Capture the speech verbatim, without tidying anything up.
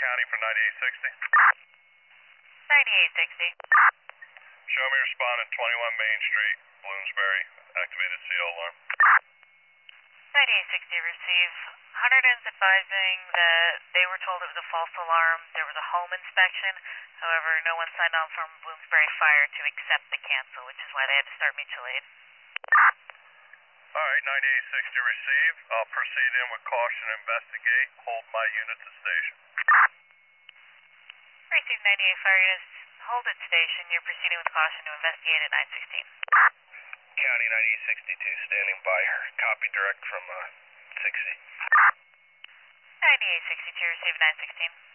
County for ninety-eight sixty. ninety-eight sixty. Show me respondent twenty-one Main Street, Bloomsbury. Activated C O alarm. ninety-eight sixty receive. Hunterdon's advising that they were told it was a false alarm. There was a home inspection. However, no one signed on from Bloomsbury Fire to accept the cancel, which is why they had to start mutual aid. All right, ninety-eight sixty received. I'll proceed in with caution and investigate. Hold my unit to station. Receive ninety-eight Fire units. Hold at station. You're proceeding with caution to investigate at nine sixteen. County ninety-eight sixty-two standing by. Copy direct from uh, sixty. ninety-eight sixty-two receive nine sixteen.